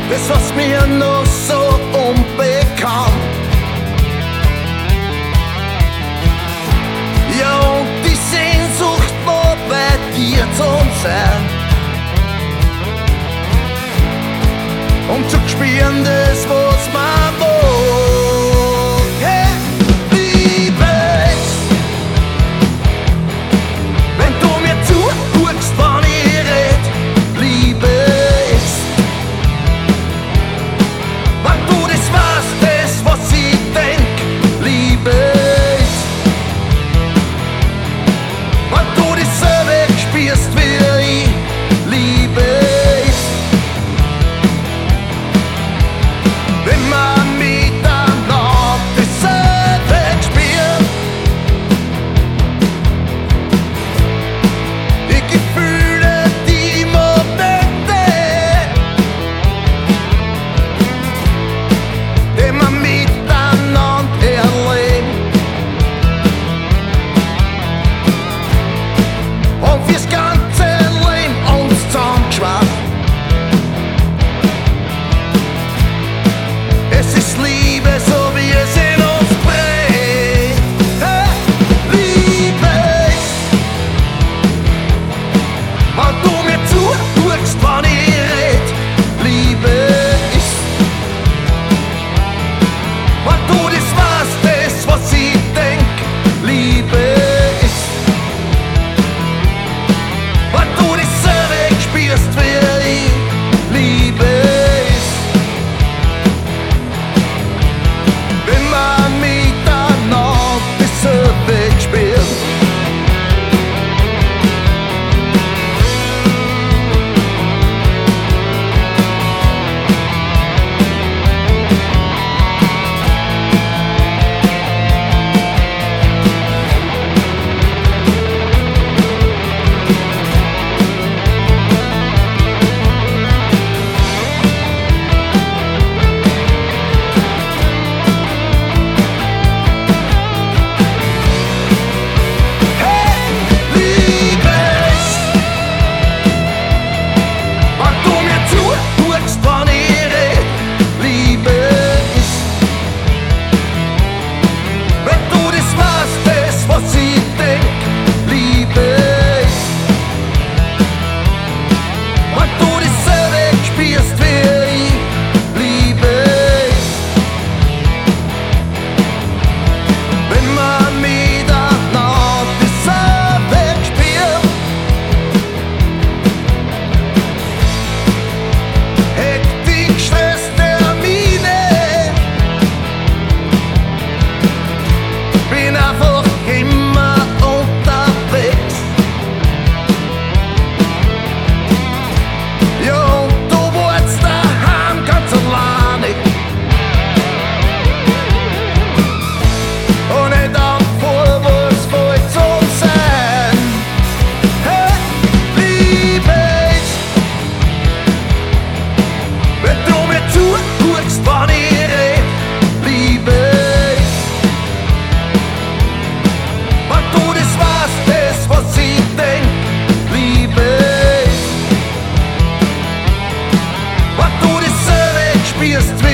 das was mir noch so unbekannt. Ja, und die Sehnsucht war bei dir zu sein. Und zu spüren das, was man will. Hey, Liebe, wenn du mir zuhörst, wann ich red, Liebe, wenn du das weißt, das, was ich denk, Liebe, wenn du dasselbe spürst wie ich, Liebe. Wenn man miteinander dasselbe spürt, die Gefühle, die Momente, die man miteinander erlebt, und fürs ganze Leben uns zusammengeschweißt. Es ist Liebe, so wie es in uns brennt. Hey, Liebe, wenn du mir zuhörst, wann ich red, Liebe, wenn du das weißt, das, was ich denk, Liebe, wenn du dasselbe spürst wie ich, Liebe. Wenn man miteinander dasselbe spürt. Biggest